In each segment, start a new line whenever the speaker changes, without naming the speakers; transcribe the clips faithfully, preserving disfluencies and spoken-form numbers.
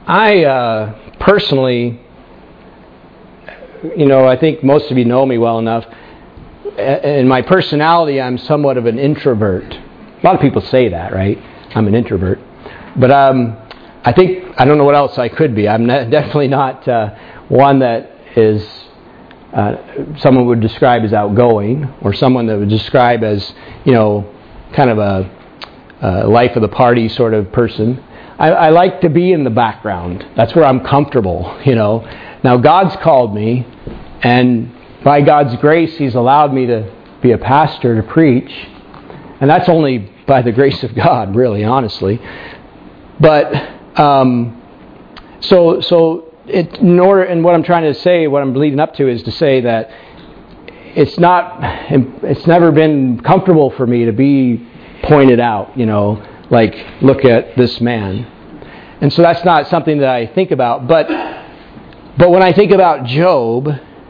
I uh, personally, you know, I think most of you know me well enough. In my personality, I'm somewhat of an introvert. A lot of people say that, right? I'm an introvert. But um, I think, I don't know what else I could be. I'm ne- definitely not uh, one that is, uh, someone would describe as outgoing, or someone that would describe as, you know, kind of a, a life of the party sort of person. I, I like to be in the background. That's where I'm comfortable, you know. Now, God's called me, and by God's grace, He's allowed me to be a pastor, to preach. And that's only by the grace of God, really, honestly. But, um, so, so it, in order, and what I'm trying to say, what I'm leading up to is to say that it's not, it's never been comfortable for me to be pointed out, you know, like, look at this man. And so that's not something that I think about. But, but when I think about Job,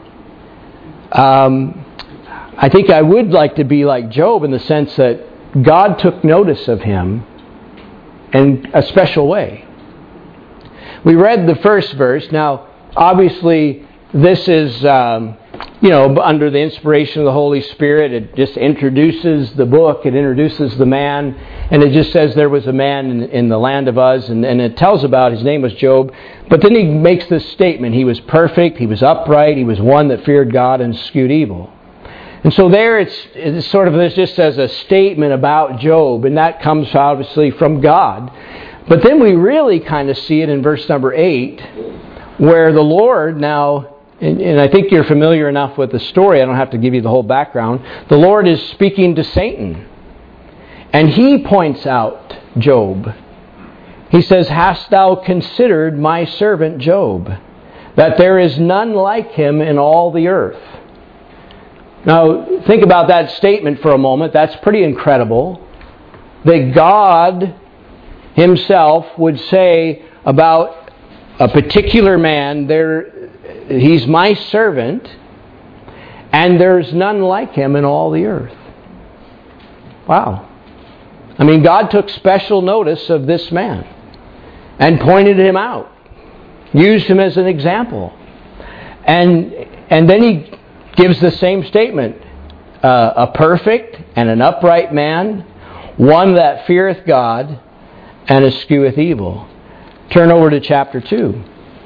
Um, I think I would like to be like Job in the sense that God took notice of him in a special way. We read the first verse. Now, obviously, this is, um, you know, under the inspiration of the Holy Spirit. It just introduces the book. It introduces the man. And it just says there was a man in, in the land of Uz. And, and it tells about his name was Job. But then he makes this statement. He was perfect. He was upright. He was one that feared God and eschewed evil. And so there it's, it's sort of this just as a statement about Job. And that comes obviously from God. But then we really kind of see it in verse number eight, where the Lord now... And, and I think you're familiar enough with the story. I don't have to give you the whole background. The Lord is speaking to Satan. And he points out Job. He says, "Hast thou considered my servant Job, that there is none like him in all the earth?" Now, think about that statement for a moment. That's pretty incredible. That God Himself would say about a particular man, there... He's my servant, and there's none like him in all the earth. Wow. I mean, God took special notice of this man and pointed him out, used him as an example. And and then He gives the same statement, uh, a perfect and an upright man, one that feareth God and escheweth evil. Turn over to chapter two.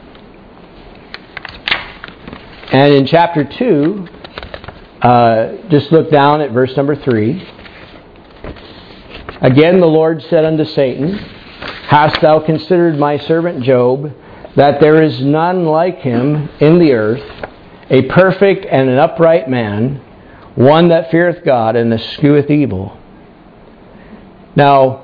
And in chapter two, uh, just look down at verse number three. "Again the Lord said unto Satan, Hast thou considered my servant Job, that there is none like him in the earth, a perfect and an upright man, one that feareth God and escheweth evil?" Now,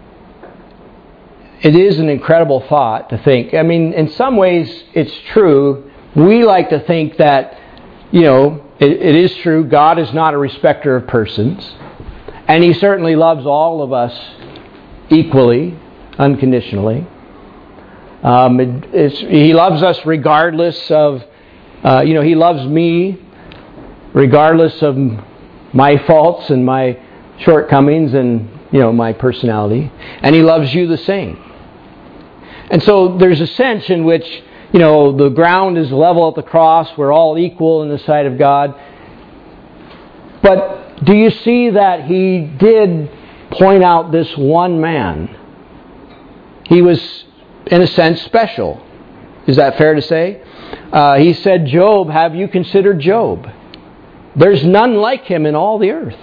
it is an incredible thought to think. I mean, in some ways it's true. We like to think that, you know, it, it is true, God is not a respecter of persons. And He certainly loves all of us equally, unconditionally. Um, it, it's, he loves us regardless of, uh, you know, He loves me regardless of my faults and my shortcomings and, you know, my personality. And He loves you the same. And so there's a sense in which, you know, the ground is level at the cross. We're all equal in the sight of God. But do you see that He did point out this one man? He was, in a sense, special. Is that fair to say? Uh, he said, "Job, have you considered Job? There's none like him in all the earth."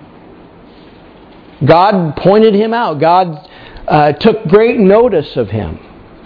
God pointed him out. God uh, took great notice of him.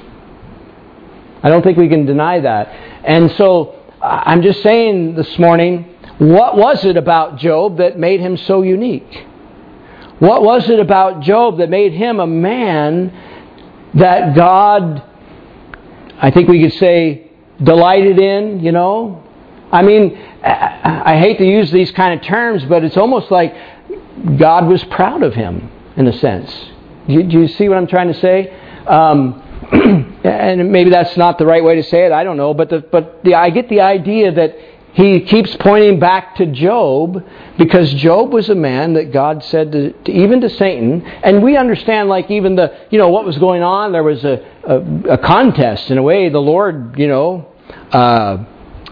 I don't think we can deny that. And so, I'm just saying this morning, what was it about Job that made him so unique? What was it about Job that made him a man that God, I think we could say, delighted in, you know? I mean, I hate to use these kind of terms, but it's almost like God was proud of him, in a sense. Do you see what I'm trying to say? Um... and maybe that's not the right way to say it, I don't know, but the, but the, I get the idea that he keeps pointing back to Job, because Job was a man that God said to, to even to Satan, and we understand, like, even the, you know, what was going on. There was a, a, a contest in a way. The Lord, you know, uh,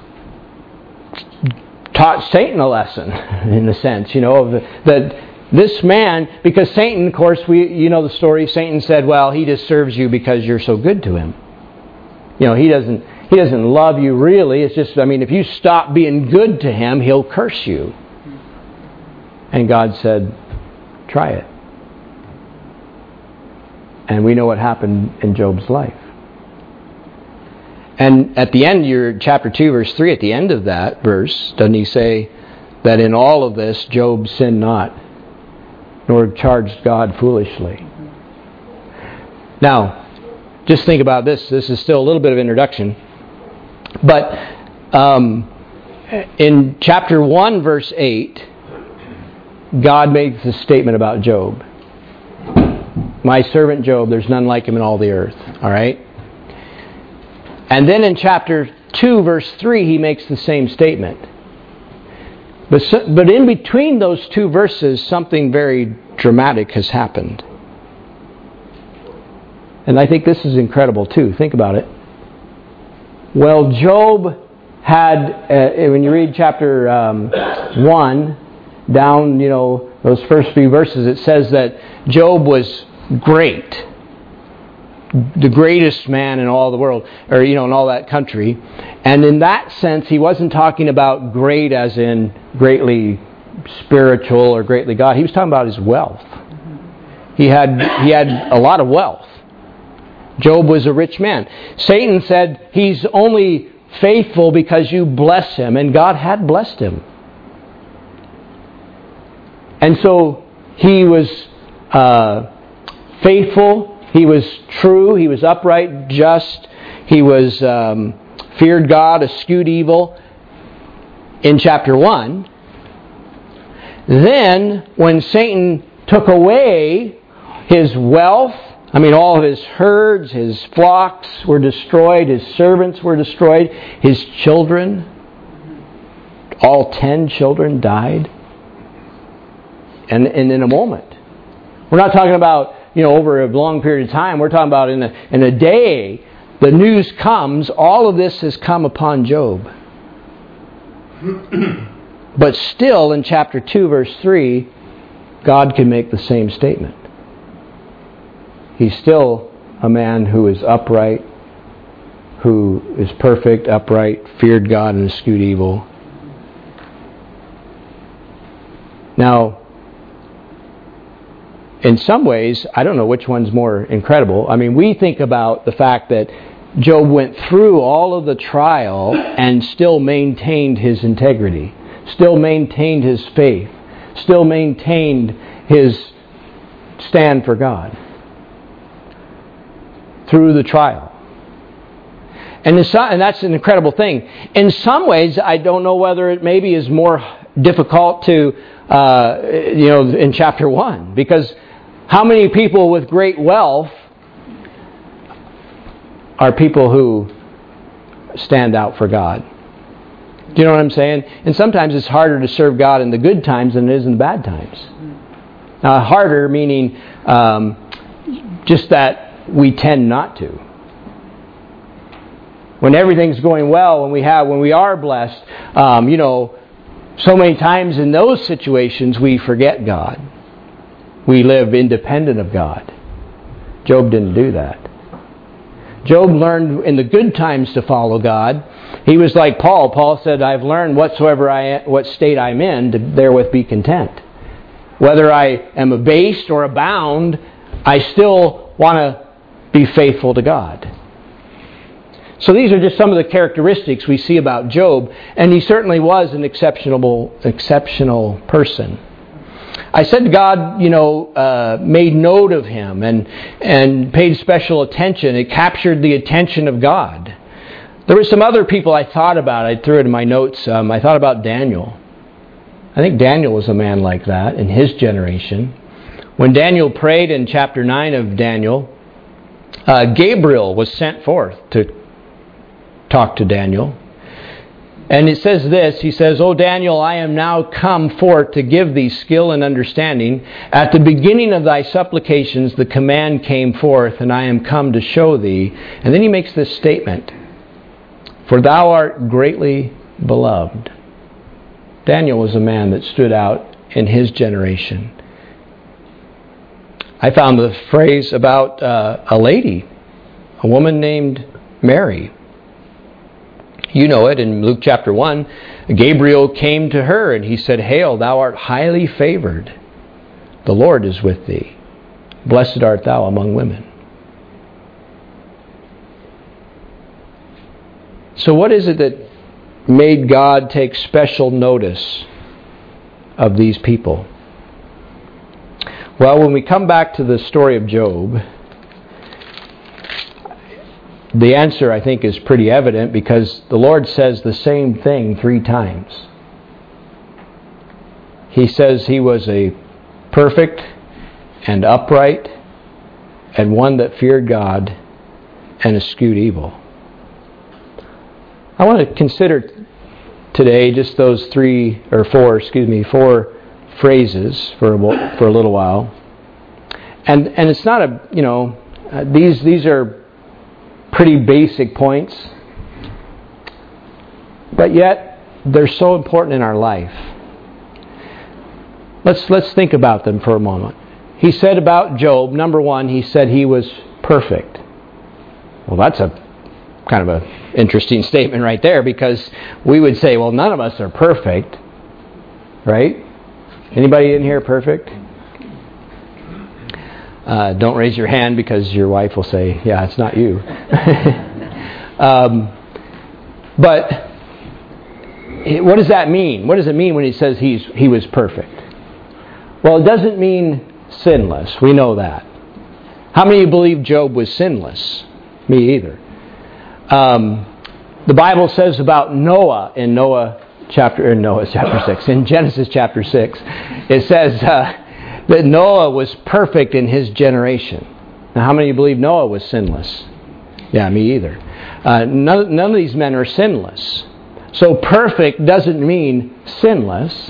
taught Satan a lesson in a sense, you know, of the, that this man, because Satan, of course, we you know the story. Satan said, "Well, he just serves you because you're so good to him. You know, he doesn't he doesn't love you really. It's just, I mean, if you stop being good to him, he'll curse you." And God said, "Try it." And we know what happened in Job's life. And at the end, your chapter two, verse three, at the end of that verse, doesn't he say that in all of this, Job sinned not, nor charged God foolishly? Now, just think about this. This is still a little bit of introduction. But um, in chapter one, verse eight, God makes a statement about Job. "My servant Job, there's none like him in all the earth." All right? And then in chapter two, verse three, he makes the same statement. But, so, but in between those two verses, something very dramatic has happened. And I think this is incredible too. Think about it. Well, Job had, uh, when you read chapter um, one, down, you know, those first few verses, it says that Job was great. The greatest man in all the world, or, you know, in all that country. And in that sense, he wasn't talking about great as in greatly spiritual or greatly God. He was talking about his wealth. He had he had a lot of wealth. Job was a rich man. Satan said, "He's only faithful because you bless him," and God had blessed him. And so he was uh, faithful. He was true. He was upright, just. He was um, feared God, eschewed evil in chapter one. Then, when Satan took away his wealth, I mean, all of his herds, his flocks were destroyed, his servants were destroyed, his children, all ten children died. And, and in a moment. We're not talking about, you know, over a long period of time. We're talking about in a, in a day, the news comes, all of this has come upon Job. But still, in chapter two, verse three, God can make the same statement. He's still a man who is upright, who is perfect, upright, feared God, and eschewed evil. Now, in some ways, I don't know which one's more incredible. I mean, we think about the fact that Job went through all of the trial and still maintained his integrity, still maintained his faith, still maintained his stand for God through the trial. And, some, and that's an incredible thing. In some ways, I don't know whether it maybe is more difficult to, uh, you know, in chapter one, because how many people with great wealth are people who stand out for God? Do you know what I'm saying? And sometimes it's harder to serve God in the good times than it is in the bad times. Now, harder meaning um, just that we tend not to. When everything's going well, when we have, when we are blessed, um, you know, so many times in those situations we forget God. We live independent of God. Job didn't do that. Job learned in the good times to follow God. He was like Paul. Paul said, "I've learned whatsoever I, what state I'm in, to therewith be content. Whether I am abased or abound, I still want to be faithful to God." So these are just some of the characteristics we see about Job, and he certainly was an exceptional, exceptional person. I said God, you know, uh, made note of him and and paid special attention. It captured the attention of God. There were some other people I thought about. I threw it in my notes. Um, I thought about Daniel. I think Daniel was a man like that in his generation. When Daniel prayed in chapter nine of Daniel, uh, Gabriel was sent forth to talk to Daniel. And it says this, he says, O Daniel, I am now come forth to give thee skill and understanding. At the beginning of thy supplications the command came forth, and I am come to show thee. And then he makes this statement, for thou art greatly beloved. Daniel was a man that stood out in his generation. I found the phrase about uh, a lady, a woman named Mary. You know it in Luke chapter one. Gabriel came to her and he said, Hail, thou art highly favored. The Lord is with thee. Blessed art thou among women. So what is it that made God take special notice of these people? Well, when we come back to the story of Job, the answer, I think, is pretty evident because the Lord says the same thing three times. He says he was a perfect and upright and one that feared God and eschewed evil. I want to consider today just those three, or four, excuse me, four phrases for a, for a little while. And and it's not a, you know, uh, these these are pretty basic points, but yet they're so important in our life. Let's let's think about them for a moment. He said about Job, number one, he said he was perfect. Well, that's a kind of an interesting statement right there, because we would say, well, none of us are perfect, right? Anybody in here perfect? Uh, don't raise your hand because your wife will say, yeah, it's not you. um, but what does that mean? What does it mean when he says he's he was perfect? Well, it doesn't mean sinless. We know that. How many of you believe Job was sinless? Me either. Um, the Bible says about Noah in Noah chapter in Noah chapter six, in Genesis chapter six, it says uh, that Noah was perfect in his generation. Now, how many of you believe Noah was sinless? Yeah, me either. Uh, none, none of these men are sinless. So perfect doesn't mean sinless.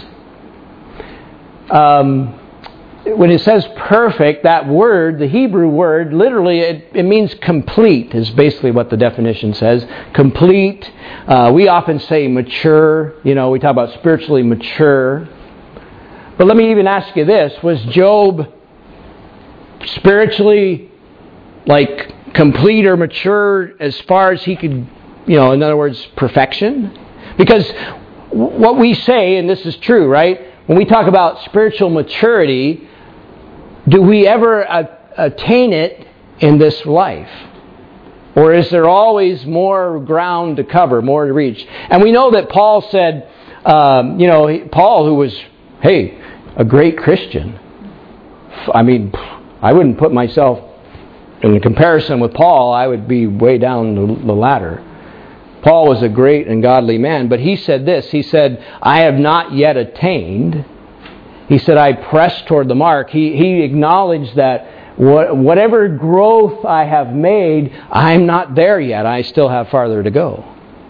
Um, when it says perfect, that word, the Hebrew word, literally it, it means complete, is basically what the definition says. Complete. Uh, we often say mature. You know, we talk about spiritually mature. But let me even ask you this. Was Job spiritually, like, complete or mature as far as he could, you know, in other words, perfection? Because what we say, and this is true, right? When we talk about spiritual maturity, do we ever a- attain it in this life? Or is there always more ground to cover, more to reach? And we know that Paul said, um, you know, Paul, who was, hey, a great Christian. I mean, I wouldn't put myself in comparison with Paul. I would be way down the ladder. Paul was a great and godly man, but he said this. He said, I have not yet attained. He said, I press toward the mark. He, he acknowledged that what, whatever growth I have made, I'm not there yet. I still have farther to go.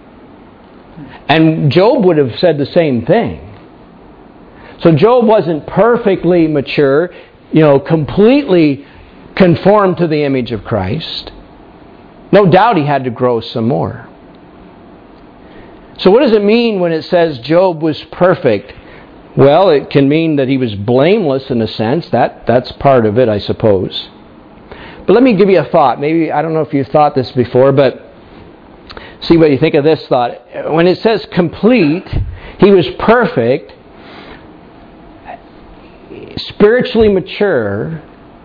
And Job would have said the same thing. So Job wasn't perfectly mature, you know, completely conformed to the image of Christ. No doubt he had to grow some more. So what does it mean when it says Job was perfect? Well, it can mean that he was blameless in a sense. That that's part of it, I suppose. But let me give you a thought. Maybe, I don't know if you've thought this before, but see what you think of this thought. When it says complete, he was perfect, spiritually mature,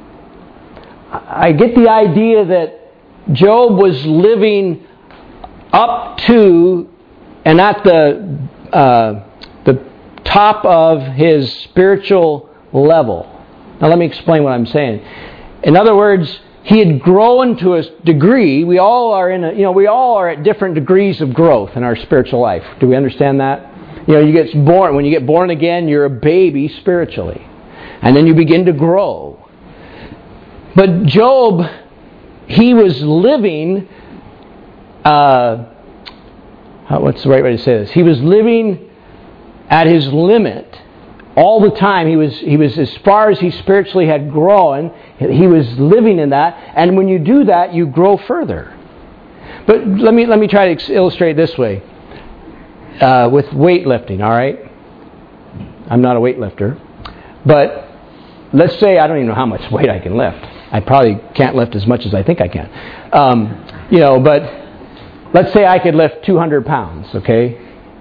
I get the idea that Job was living up to and at the uh, the top of his spiritual level. Now let me explain what I'm saying. In other words, he had grown to a degree. We all are in a, you know, we all are at different degrees of growth in our spiritual life. Do we understand that? You know, you get born, when you get born again, you're a baby spiritually. And then you begin to grow. But Job, he was living, uh, how uh, what's the right way to say this? He was living at his limit all the time. He was he was as far as he spiritually had grown. He was living in that, and when you do that, you grow further. But let me let me try to illustrate this way uh, with weightlifting. All right, I'm not a weightlifter, but let's say I don't even know how much weight I can lift. I probably can't lift as much as I think I can. Um, you know, but let's say I could lift two hundred pounds. Okay.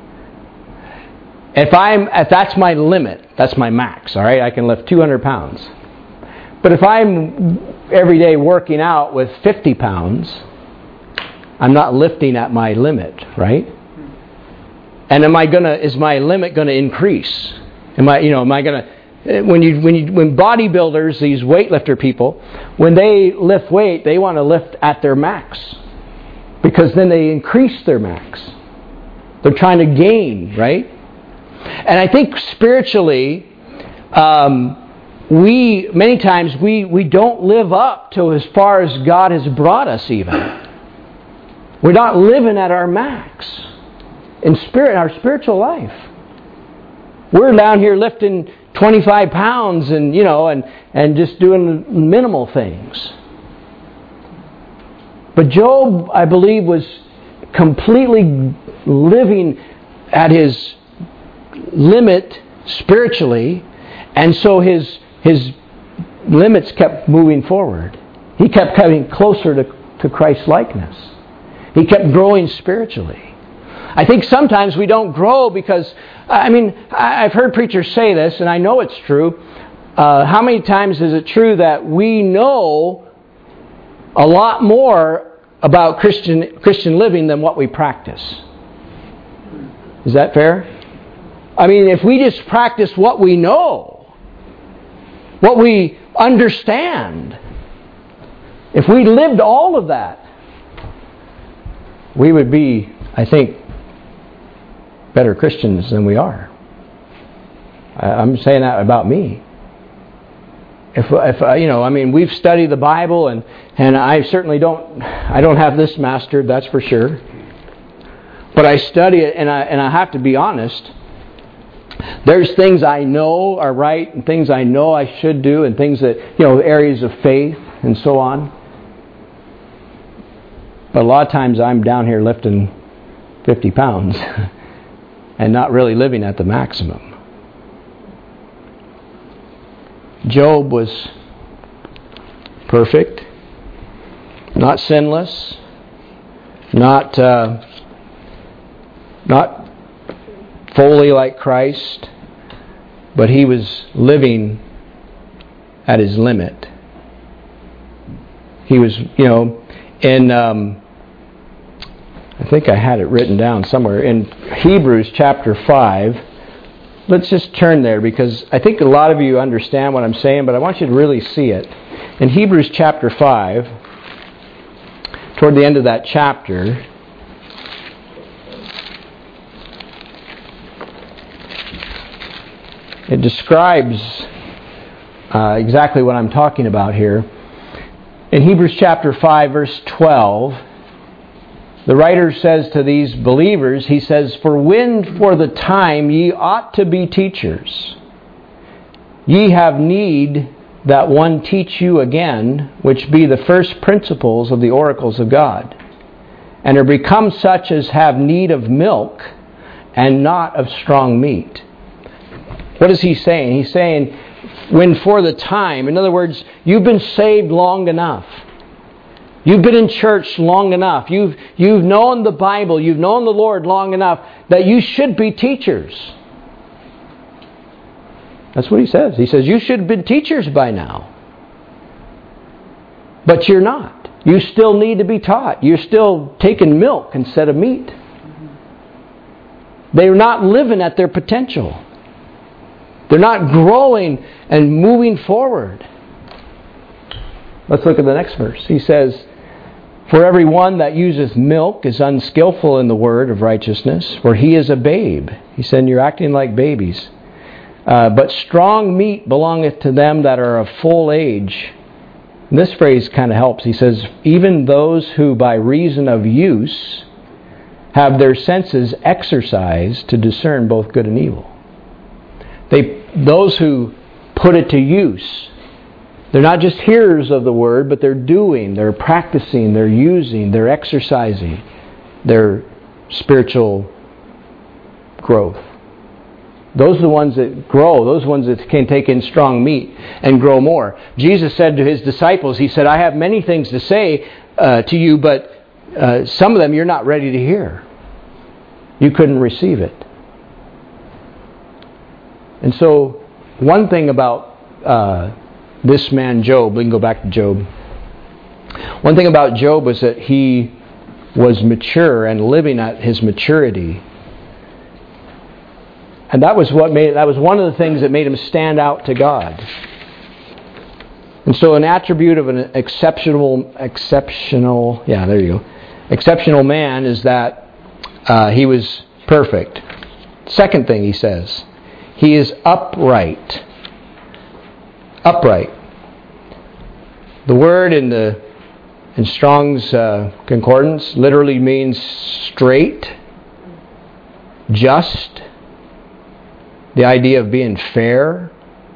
If I'm, if that's my limit, that's my max, all right? I can lift two hundred pounds. But if I'm every day working out with fifty pounds, I'm not lifting at my limit, right? And am I gonna? Is my limit going to increase? Am I, you know, am I going to? When you, when you, when bodybuilders, these weightlifter people, when they lift weight, they want to lift at their max, because then they increase their max. They're trying to gain, right? And I think spiritually, um, we many times we, we don't live up to as far as God has brought us even. We're not living at our max in spirit, our spiritual life. We're down here lifting twenty-five pounds and, you know, and, and just doing minimal things. But Job, I believe, was completely living at his limit spiritually, and so his his limits kept moving forward. He kept coming closer to, to Christ's likeness. He kept growing spiritually. I think sometimes we don't grow because, I mean, I've heard preachers say this, and I know it's true. Uh, how many times is it true that we know a lot more about Christian Christian living than what we practice? Is that fair? I mean, if we just practice what we know, what we understand, if we lived all of that, we would be, I think, better Christians than we are. I'm saying that about me. If, if you know, I mean, we've studied the Bible, and, and I certainly don't, I don't have this mastered, that's for sure. But I study it, and I and I have to be honest. There's things I know are right, and things I know I should do, and things that, you know, areas of faith and so on. But a lot of times I'm down here lifting fifty pounds and not really living at the maximum. Job was perfect, not sinless, not uh, not fully like Christ, but he was living at his limit. He was, you know, in, um, I think I had it written down somewhere, in Hebrews chapter five. Let's just turn there, because I think a lot of you understand what I'm saying, but I want you to really see it. In Hebrews chapter five, toward the end of that chapter, it describes uh, exactly what I'm talking about here. In Hebrews chapter five, verse twelve, the writer says to these believers, he says, "For when for the time ye ought to be teachers, ye have need that one teach you again, which be the first principles of the oracles of God, and are become such as have need of milk, and not of strong meat." What is he saying? He's saying, when for the time, in other words, you've been saved long enough. You've been in church long enough. You've, you've known the Bible. You've known the Lord long enough that you should be teachers. That's what he says. He says, you should have been teachers by now. But you're not. You still need to be taught. You're still taking milk instead of meat. They're not living at their potential. They're not growing and moving forward. Let's look at the next verse. He says, "For every one that useth milk is unskillful in the word of righteousness, for he is a babe." He said, you're acting like babies. Uh, "but strong meat belongeth to them that are of full age." And this phrase kind of helps. He says, "even those who by reason of use have their senses exercised to discern both good and evil. They, those who put it to use, they're not just hearers of the Word, but they're doing, they're practicing, they're using, they're exercising their spiritual growth. Those are the ones that grow. Those are the ones that can take in strong meat and grow more. Jesus said to His disciples, He said, I have many things to say uh, to you, but uh, some of them you're not ready to hear. You couldn't receive it. And so, one thing about uh, this man Job, we can go back to Job. One thing about Job was that he was mature and living at his maturity. And that was what made that was one of the things that made him stand out to God. And so an attribute of an exceptional exceptional yeah, there you go. Exceptional man is that uh, he was perfect. Second thing he says, he is upright. Upright. The word in the in Strong's uh, concordance literally means straight, just. The idea of being fair.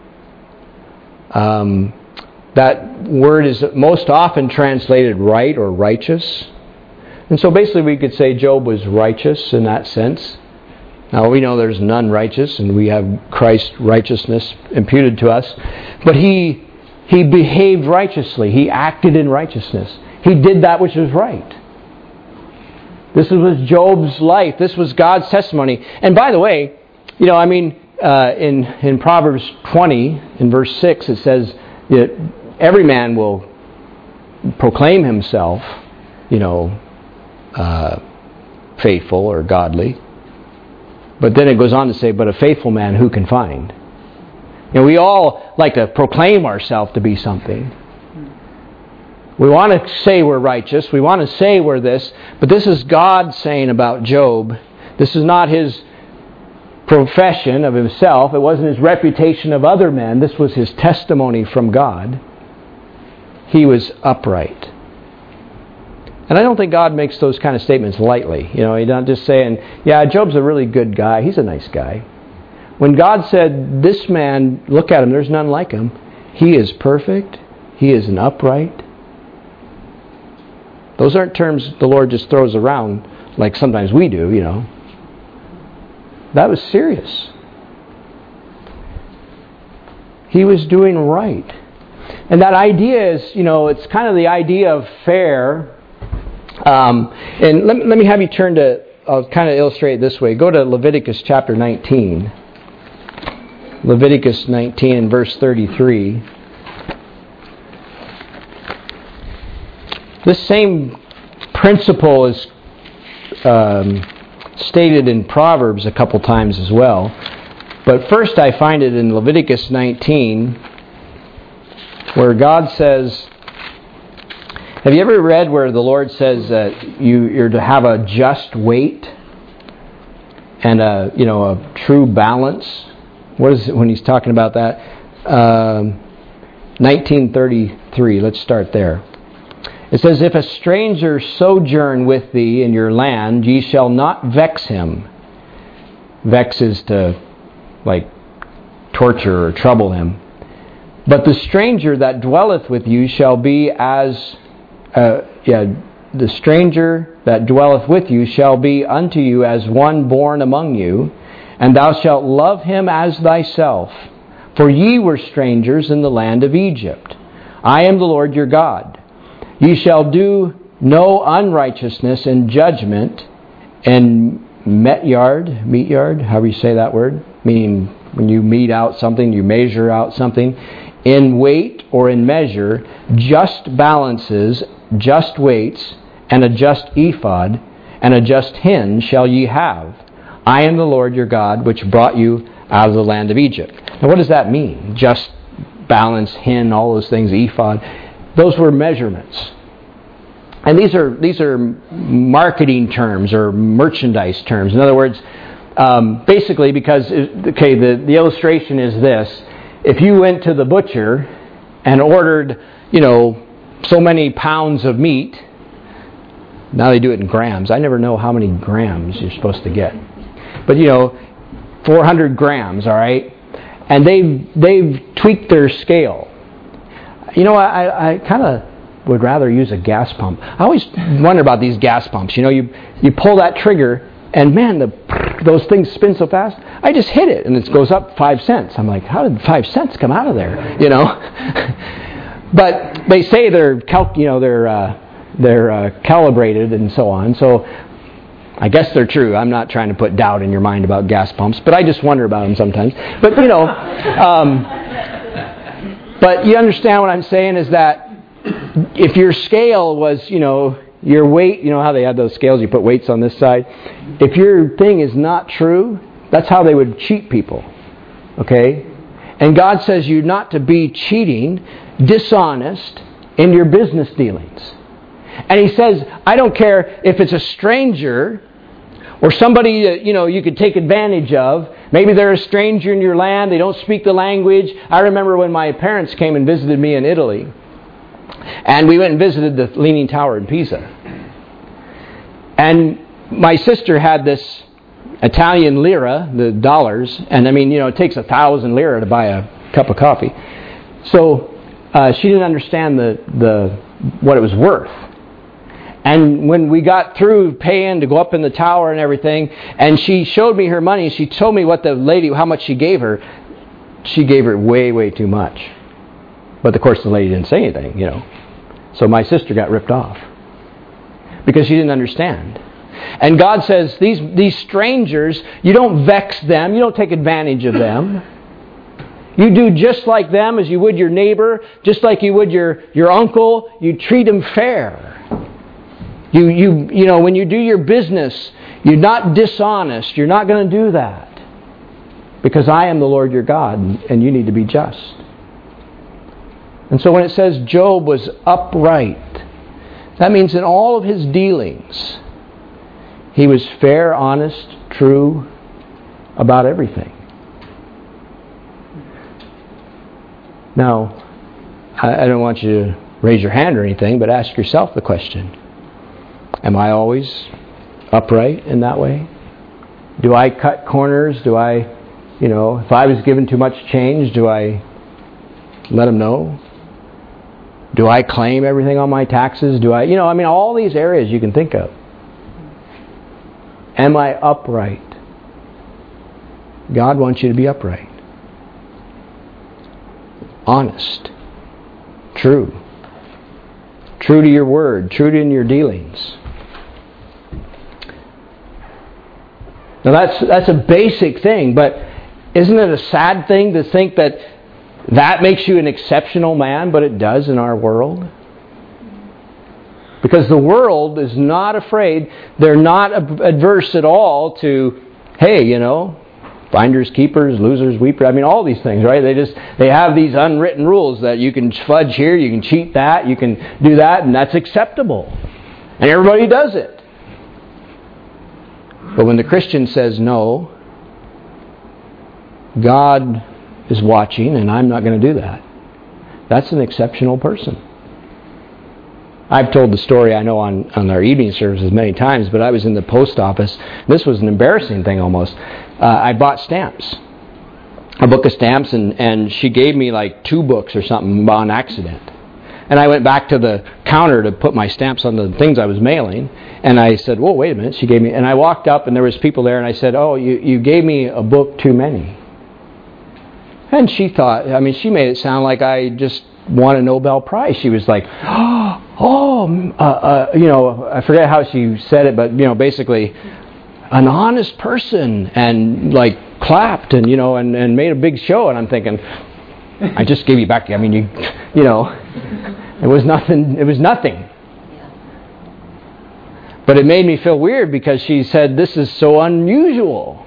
Um, that word is most often translated right or righteous. And so basically we could say Job was righteous in that sense. Now we know there's none righteous and we have Christ's righteousness imputed to us. But he he behaved righteously. He acted in righteousness. He did that which was right. This was Job's life. This was God's testimony. And by the way, you know, I mean, uh, in in Proverbs twenty, in verse six, it says that every man will proclaim himself, you know, uh, faithful or godly. But then it goes on to say, but a faithful man who can find? You know, we all like to proclaim ourselves to be something. We want to say we're righteous. We want to say we're this. But this is God saying about Job. This is not his profession of himself. It wasn't his reputation of other men. This was his testimony from God. He was upright. And I don't think God makes those kind of statements lightly. You know, he's not just saying, yeah, Job's a really good guy. He's a nice guy. When God said, this man, look at him, there's none like him. He is perfect. He is an upright. Those aren't terms the Lord just throws around like sometimes we do, you know. That was serious. He was doing right. And that idea is, you know, it's kind of the idea of fair. Um, and let, let me have you turn to, I'll kind of illustrate it this way. Go to Leviticus chapter nineteen. Leviticus nineteen and verse thirty-three. This same principle is um, stated in Proverbs a couple times as well. But first I find it in Leviticus nineteen, where God says, have you ever read where the Lord says that you, you're to have a just weight and a, you know, a true balance? What is it when he's talking about that? Um, nineteen thirty-three, let's start there. It says, if a stranger sojourn with thee in your land, ye shall not vex him. Vex is to, like, torture or trouble him. But the stranger that dwelleth with you shall be as, uh, yeah, the stranger that dwelleth with you shall be unto you as one born among you, and thou shalt love him as thyself. For ye were strangers in the land of Egypt. I am the Lord your God. Ye shall do no unrighteousness in judgment and met yard, meet yard, however you say that word, meaning when you mete out something, you measure out something, in weight or in measure, just balances, just weights, and a just ephod, and a just hin shall ye have. I am the Lord your God, which brought you out of the land of Egypt. Now what does that mean? Just balance, hin, all those things, ephod. Those were measurements. And these are these are marketing terms or merchandise terms. In other words, um, basically because, okay, the, the illustration is this. If you went to the butcher and ordered, you know, so many pounds of meat, Now they do it in grams. I never know how many grams you're supposed to get. But, you know, four hundred grams, all right? And they've, they've tweaked their scale. You know, I, I kind of would rather use a gas pump. I always wonder about these gas pumps. You know, you, you pull that trigger, and man, the, those things spin so fast. I just hit it, and it goes up five cents. I'm like, how did five cents come out of there? You know? But they say they're, cal- you know, they're, uh, they're uh, calibrated and so on. So I guess they're true. I'm not trying to put doubt in your mind about gas pumps, but I just wonder about them sometimes. But, you know, um, but you understand what I'm saying is that if your scale was, you know, your weight, you know how they have those scales, you put weights on this side. If your thing is not true, that's how they would cheat people. Okay? And God says you're not to be cheating, dishonest in your business dealings. And He says, I don't care if it's a stranger or somebody that, you know, you could take advantage of. Maybe they're a stranger in your land, they don't speak the language. I remember when my parents came and visited me in Italy. And we went and visited the Leaning Tower in Pisa. And my sister had this Italian lira, the dollars, and I mean, you know, it takes a thousand lira to buy a cup of coffee. So uh, she didn't understand the the what it was worth. And when we got through paying to go up in the tower and everything, and she showed me her money, she told me what the lady, how much she gave her. She gave her way, way too much. But of course the lady didn't say anything, you know. So my sister got ripped off. Because she didn't understand. And God says, these, these strangers, you don't vex them, you don't take advantage of them. You do just like them as you would your neighbor, just like you would your, your uncle. You treat them fair. You, you, you know, when you do your business, you're not dishonest. You're not going to do that. Because I am the Lord your God, and you need to be just. And so when it says Job was upright, that means in all of his dealings, he was fair, honest, true about everything. Now, I don't want you to raise your hand or anything, but ask yourself the question. Am I always upright in that way? Do I cut corners? Do I, you know, if I was given too much change, do I let them know? Do I claim everything on my taxes? Do I, you know, I mean, all these areas you can think of. Am I upright? God wants you to be upright. Honest. True. True to your word. True to in your dealings. Now that's that's a basic thing, but isn't it a sad thing to think that that makes you an exceptional man, but it does in our world? Because the world is not afraid, they're not adverse at all to, hey, you know, finders, keepers, losers, weepers. I mean, all these things, right? They just, they have these unwritten rules that you can fudge here, you can cheat that, you can do that, and that's acceptable. And everybody does it. But when the Christian says, no, God is watching and I'm not going to do that, that's an exceptional person. I've told the story, I know, on, on our evening services many times, but I was in the post office. This was an embarrassing thing almost. Uh, I bought stamps. A book of stamps, and, and she gave me like two books or something on accident. And I went back to the counter to put my stamps on the things I was mailing. And I said, whoa, wait a minute. She gave me, and I walked up and there was people there and I said, oh, you, you gave me a book too many. And she thought, I mean, she made it sound like I just won a Nobel Prize. She was like, oh, uh, uh, you know, I forget how she said it, but, you know, basically, an honest person, and like clapped and, you know, and, and made a big show. And I'm thinking, I just gave you back, I mean, you, you know, it was nothing, it was nothing. But it made me feel weird because she said, this is so unusual.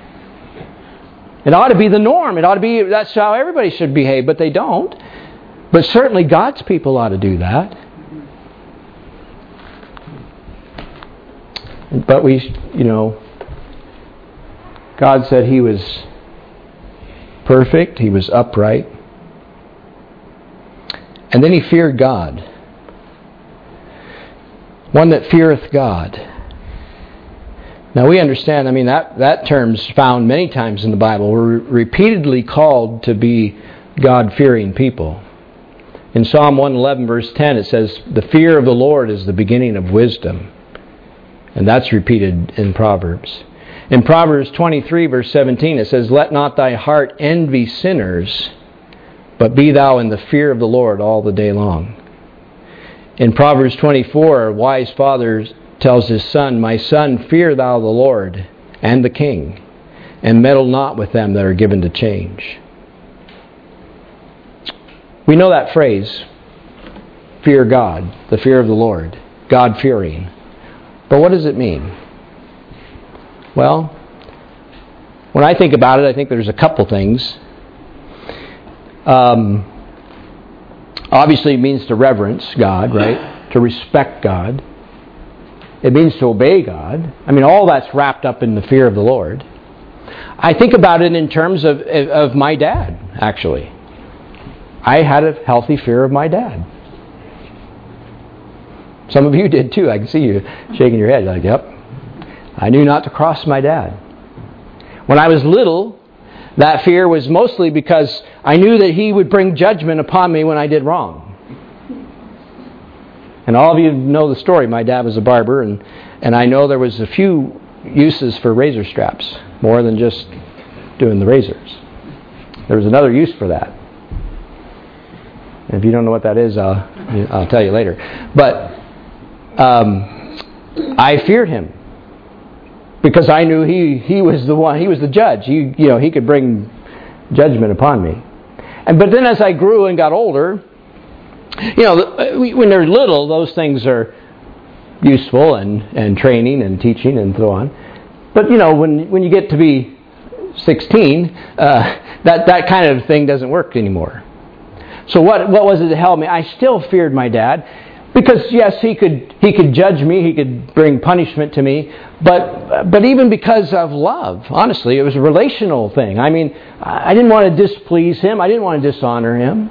It ought to be the norm. It ought to be, that's how everybody should behave, but they don't. But certainly God's people ought to do that. But we, you know, God said He was perfect, He was upright. And then he feared God. One that feareth God. Now we understand, I mean, that, that term's found many times in the Bible. We're repeatedly called to be God-fearing people. In Psalm one eleven verse ten it says, the fear of the Lord is the beginning of wisdom. And that's repeated in Proverbs. In Proverbs twenty-three verse seventeen it says, let not thy heart envy sinners, but be thou in the fear of the Lord all the day long. In Proverbs twenty-four, a wise father tells his son, my son, fear thou the Lord and the king, and meddle not with them that are given to change. We know that phrase, fear God, the fear of the Lord, God-fearing. But what does it mean? Well, when I think about it, I think there's a couple things. Um, obviously, it means to reverence God, right? To respect God. It means to obey God. I mean, all that's wrapped up in the fear of the Lord. I think about it in terms of, of my dad, actually. I had a healthy fear of my dad. Some of you did too. I can see you shaking your head like, yep. I knew not to cross my dad. When I was little, that fear was mostly because I knew that he would bring judgment upon me when I did wrong. And all of you know the story. My dad was a barber, and, and I know there was a few uses for razor straps, more than just doing the razors. There was another use for that. And if you don't know what that is, I'll, I'll tell you later. But um, I feared him because I knew he, he was the one, he was the judge. He, you know, he could bring judgment upon me. And but then as I grew and got older, you know, when they're little, those things are useful and, and training and teaching and so on. But, you know, when when you get to be sixteen, uh, that, that kind of thing doesn't work anymore. So what what was it that held me? I still feared my dad because, yes, he could he could judge me, he could bring punishment to me, but but even because of love, honestly, it was a relational thing. I mean, I didn't want to displease him, I didn't want to dishonor him.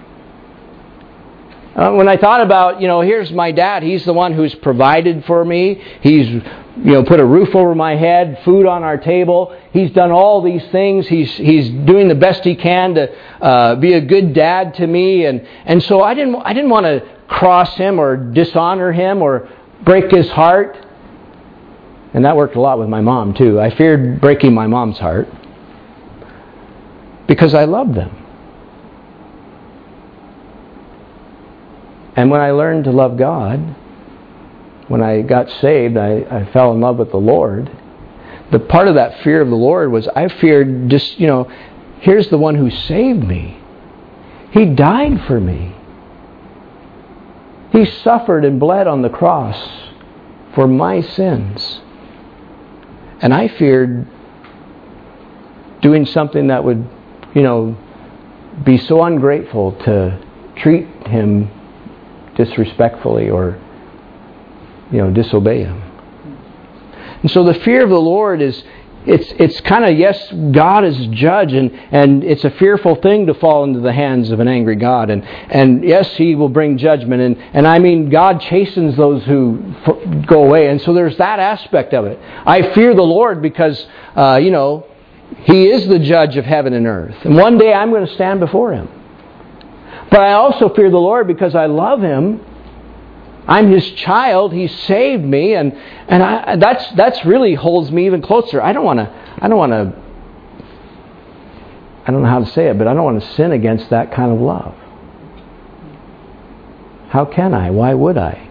Uh, when I thought about, you know, here's my dad. He's the one who's provided for me. He's, you know, put a roof over my head, food on our table. He's done all these things. He's he's doing the best he can to uh, be a good dad to me. And, and so I didn't I didn't want to cross him or dishonor him or break his heart. And that worked a lot with my mom too. I feared breaking my mom's heart because I loved them. And when I learned to love God, when I got saved, I, I fell in love with the Lord. The part of that fear of the Lord was I feared just, you know, here's the one who saved me. He died for me. He suffered and bled on the cross for my sins. And I feared doing something that would, you know, be so ungrateful to treat him disrespectfully or, you know, disobey him. And so the fear of the Lord is, it's it's kind of, yes, God is judge, and, and it's a fearful thing to fall into the hands of an angry God. And, and yes, He will bring judgment. And, and I mean, God chastens those who f- go away. And so there's that aspect of it. I fear the Lord because, uh, you know, He is the judge of heaven and earth. And one day I'm going to stand before Him. But I also fear the Lord because I love Him. I'm His child. He saved me, and and I, that's that's really holds me even closer. I don't want to. I don't want to. I don't know how to say it, but I don't want to sin against that kind of love. How can I? Why would I?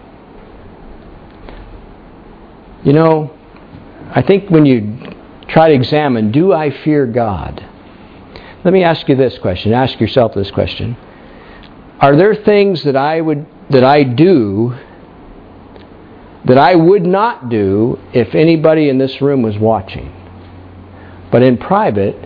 You know, I think when you try to examine, do I fear God? Let me ask you this question. Ask yourself this question. Are there things that I would that I do that I would not do if anybody in this room was watching? But in private,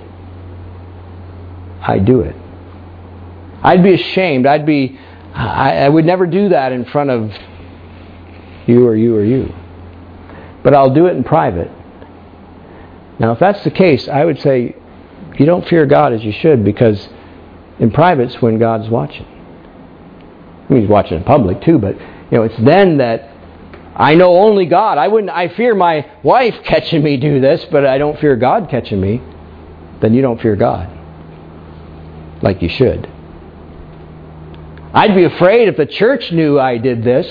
I do it. I'd be ashamed. I'd be I, I would never do that in front of you or you or you. But I'll do it in private. Now, if that's the case, I would say you don't fear God as you should, because in private's when God's watching. I mean, He's watching in public too, but you know, it's then that I know only God. I wouldn't. I fear my wife catching me do this, but I don't fear God catching me. Then you don't fear God like you should. I'd be afraid if the church knew I did this.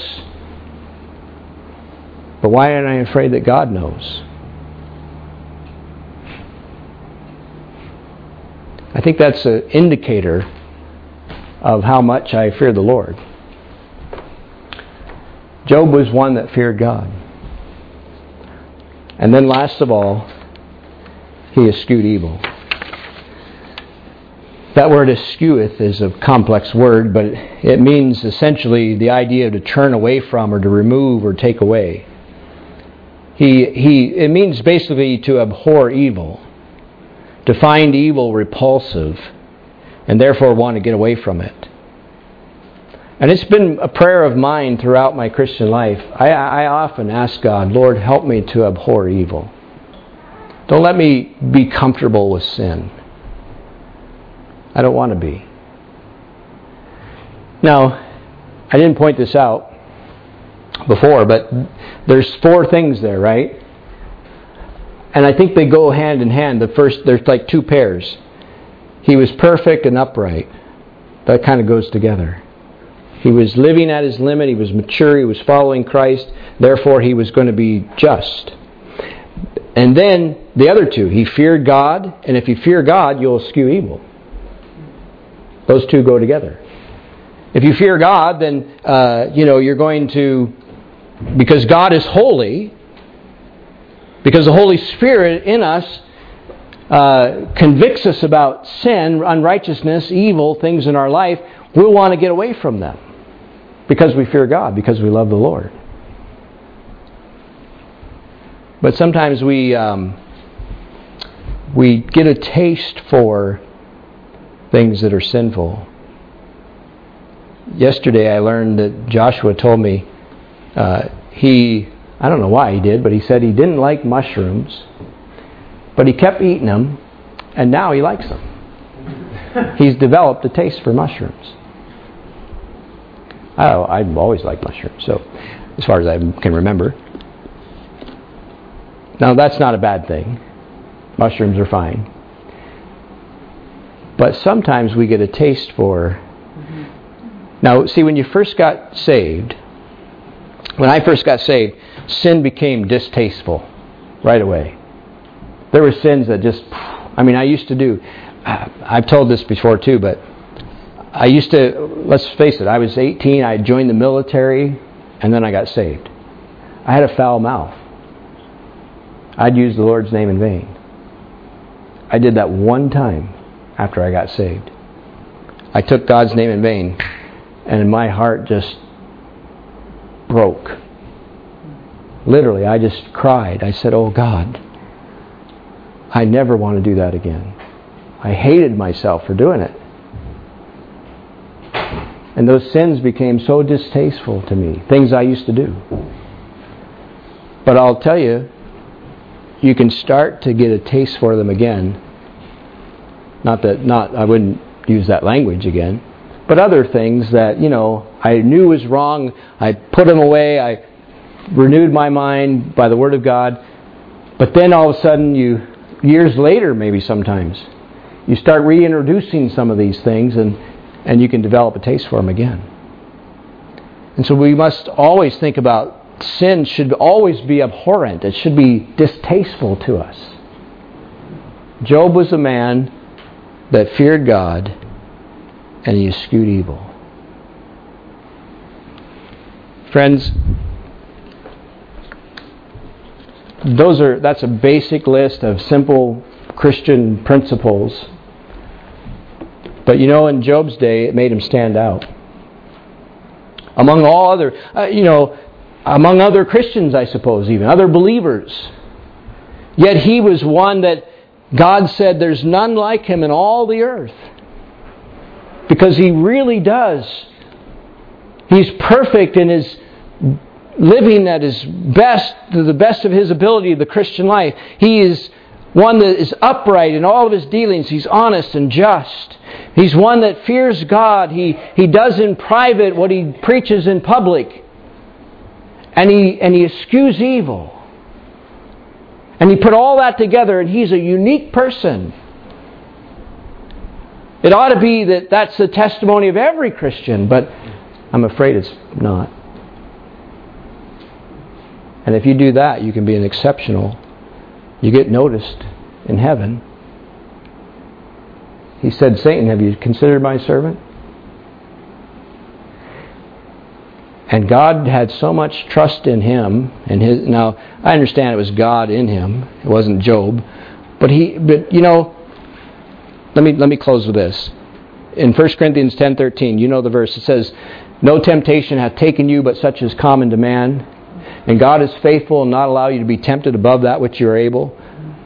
But why aren't I afraid that God knows? I think that's an indicator of how much I fear the Lord. Job was one that feared God. And then last of all, he eschewed evil. That word escheweth is a complex word, but it means essentially the idea to turn away from or to remove or take away. He, he, it means basically to abhor evil, to find evil repulsive, and therefore want to get away from it. And it's been a prayer of mine throughout my Christian life. I, I often ask God, Lord, help me to abhor evil. Don't let me be comfortable with sin. I don't want to be. Now, I didn't point this out before, but there's four things there, right? And I think they go hand in hand. The first, there's like two pairs. He was perfect and upright. That kind of goes together. He was living at his limit. He was mature. He was following Christ. Therefore, he was going to be just. And then the other two, he feared God. And if you fear God, you'll eschew evil. Those two go together. If you fear God, then uh, you know you're going to, because God is holy, because the Holy Spirit in us uh, convicts us about sin, unrighteousness, evil, things in our life, we'll want to get away from them. Because we fear God, because we love the Lord. But sometimes we um, we get a taste for things that are sinful. Yesterday I learned that Joshua told me uh, he, I don't know why he did, but he said he didn't like mushrooms, but he kept eating them, and now he likes them. He's developed a taste for mushrooms. Oh, I've always liked mushrooms, so as far as I can remember. Now that's not a bad thing. Mushrooms are fine. But sometimes we get a taste for... Now, see, when you first got saved, when I first got saved, sin became distasteful right away. There were sins that just... I mean, I used to do... I've told this before too, but I used to... Let's face it, I was eighteen, I joined the military, and then I got saved. I had a foul mouth. I'd use the Lord's name in vain. I did that one time after I got saved. I took God's name in vain, and my heart just broke. Literally, I just cried. I said, "Oh God, I never want to do that again." I hated myself for doing it. And those sins became so distasteful to me, things I used to do. But I'll tell you, you can start to get a taste for them again. Not that, not I wouldn't use that language again, but other things that, you know, I knew was wrong. I put them away. I renewed my mind by the Word of God. But then all of a sudden, you years later, maybe sometimes, you start reintroducing some of these things, and and you can develop a taste for them again. And so we must always think about sin should always be abhorrent. It should be distasteful to us. Job was a man that feared God, and he eschewed evil. Friends, those are that's a basic list of simple Christian principles. But you know, in Job's day, it made him stand out. Among all other, uh, you know, among other Christians, I suppose, even other believers. Yet he was one that God said there's none like him in all the earth. Because he really does. He's perfect in his living at his best, to the best of his ability, the Christian life. He is one that is upright in all of his dealings. He's honest and just. He's one that fears God. He, he does in private what he preaches in public. And he, and he eschews evil. And he put all that together, and he's a unique person. It ought to be that that's the testimony of every Christian, but I'm afraid it's not. And if you do that, you can be an exceptional. You get noticed in heaven. He said, Satan, have you considered my servant? And God had so much trust in him. And his, now, I understand it was God in him. It wasn't Job. But, he, but you know, let me, let me close with this. In First Corinthians ten thirteen, you know the verse. It says, no temptation hath taken you, but such is common to man. And God is faithful and not allow you to be tempted above that which you are able.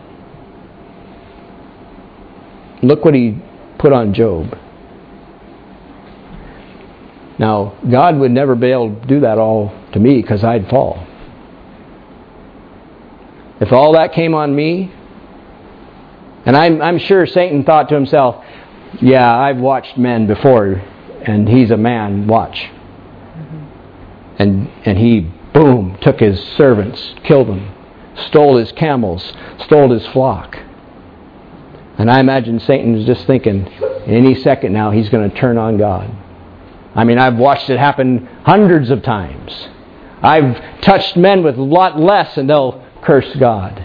Look what he put on Job. Now, God would never be able to do that all to me because I'd fall. If all that came on me, and I'm, I'm sure Satan thought to himself, yeah, I've watched men before, and he's a man, watch. And, and he, boom, took his servants, killed them, stole his camels, stole his flock. And I imagine Satan is just thinking, any second now he's going to turn on God. I mean, I've watched it happen hundreds of times. I've touched men with a lot less and they'll curse God.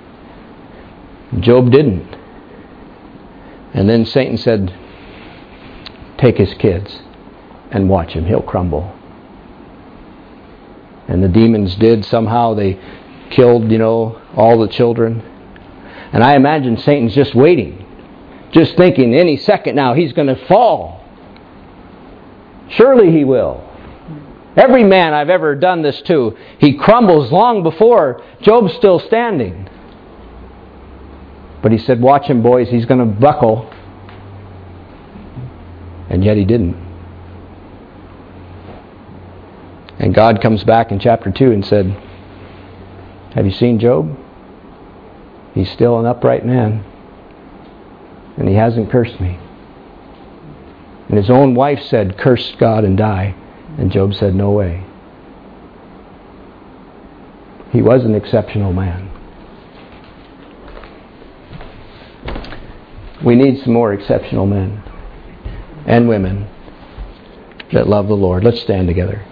Job didn't. And then Satan said, take his kids and watch him. He'll crumble. And the demons did. Somehow they killed, you know, all the children. And I imagine Satan's just waiting. Just thinking any second now he's going to fall. Surely he will. Every man I've ever done this to, he crumbles long before Job's still standing. But he said, watch him, boys, he's going to buckle. And yet he didn't. And God comes back in chapter two and said, have you seen Job? He's still an upright man. And he hasn't cursed me. And his own wife said, curse God and die. And Job said, no way. He was an exceptional man. We need some more exceptional men and women that love the Lord. Let's stand together.